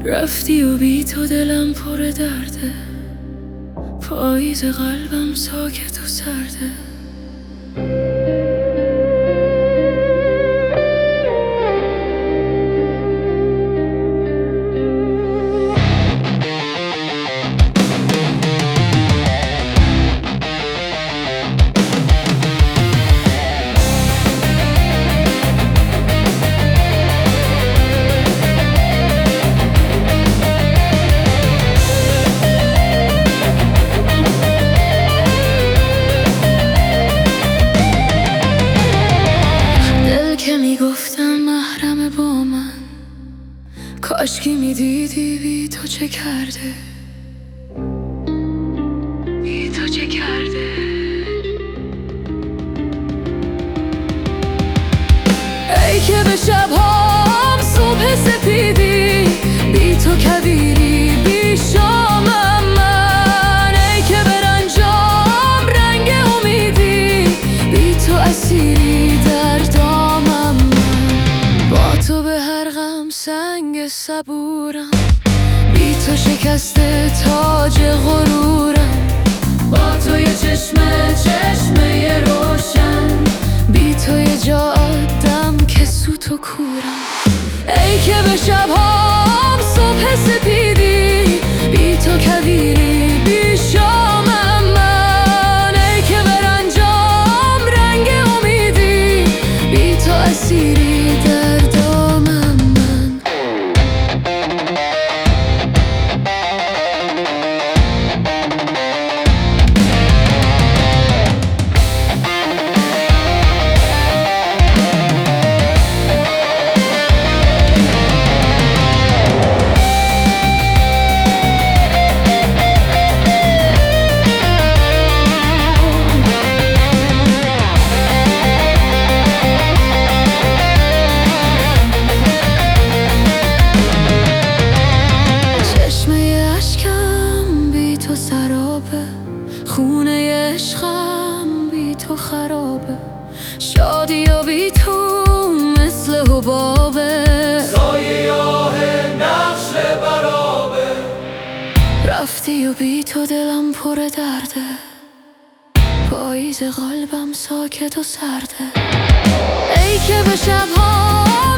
رفتی و بی تو دلم پر درده، پاییز قلبم ساکت و سرده. میگفتم محرم با من، کاشکی میدیدی بی تو چه کرده، بی تو چه کرده. ای که به شبهام صبح سپیدی، بی تو کویری بی شامم من. ای که به رنجام رنگ امیدی، بی تو اسیری در دامم. با تو به هر غم سنگ صبورم، بی تو شکسته تاج غرورم. با تو یه چشمه روشن، بی تو یه جا آدم که سوت و کورم. ای که به شبهام صبح سپیدی، بی تو کویری بی شامم من. ای که به رنجام رنگ امیدی، بی تو اسیری در دامم من. خونه عشقم بی تو خرابه، شادی و بی تو مثل حبابه. سایه نقش برابه، رفتی و بی تو دلم پر درده، پاییز قلبم ساکت و سرده. ای که به شبها